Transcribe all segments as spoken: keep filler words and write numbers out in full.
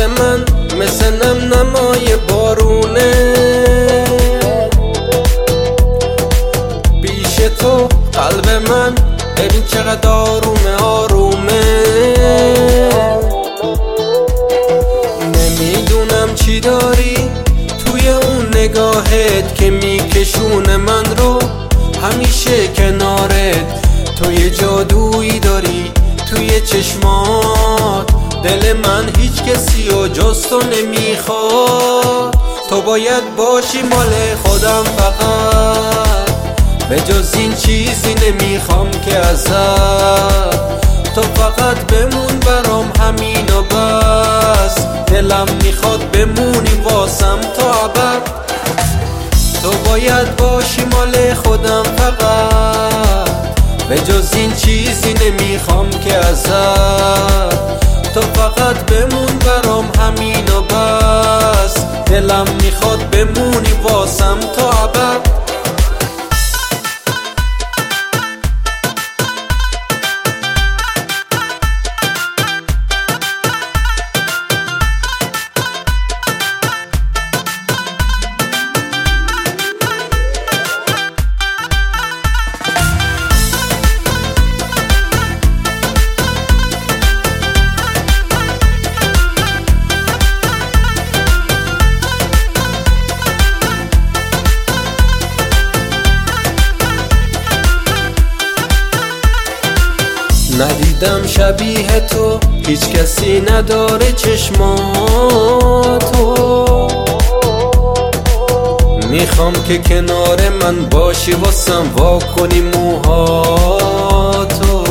من مثل نم نمای بارونه، پیش تو قلب من ببین چقدر آرومه آرومه. نمیدونم چی داری توی اون نگاهت که میکشونه من رو همیشه کنارت. تو یه جادویی داری توی چشمات، دل من هیچ کسی و جز تو نمیخواد. تو باید باشی مال خودم فقط، به جز این چیزی نمیخوام که ازت. تو فقط بمون برام همین و بس، دلم میخواد بمونی واسم تا ابد. تو باید باشی مال خودم فقط، به جز این چیزی نمیخوام که ازت. تو فقط بمون برام همین و بس، دلم میخواد بمونی واسم تا ابد. ندیدم شبیه تو هیچ کسی نداره چشماتو. میخوام که کنار من باشی واسم وا کنی موهاتو.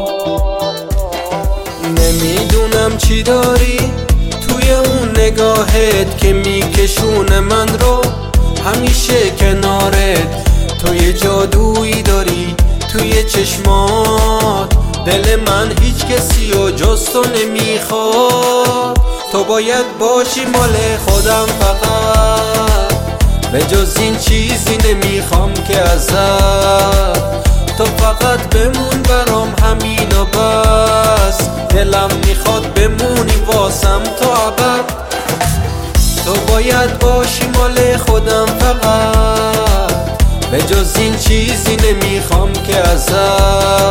نمیدونم چی داری توی اون نگاهت که میکشونه من رو همیشه کنارت. تو یه جادویی داری توی چشمات، دل من هیچ کسی و جز تو نمیخواد. تو باید باشی مال خودم فقط، به جز این چیزی نمیخوام که ازت. تو فقط بمون برام همین و بس، دلم میخواد بمونی واسم تا ابد. تو باید باشی مال خودم فقط، به جز این چیزی نمیخوام که ازت.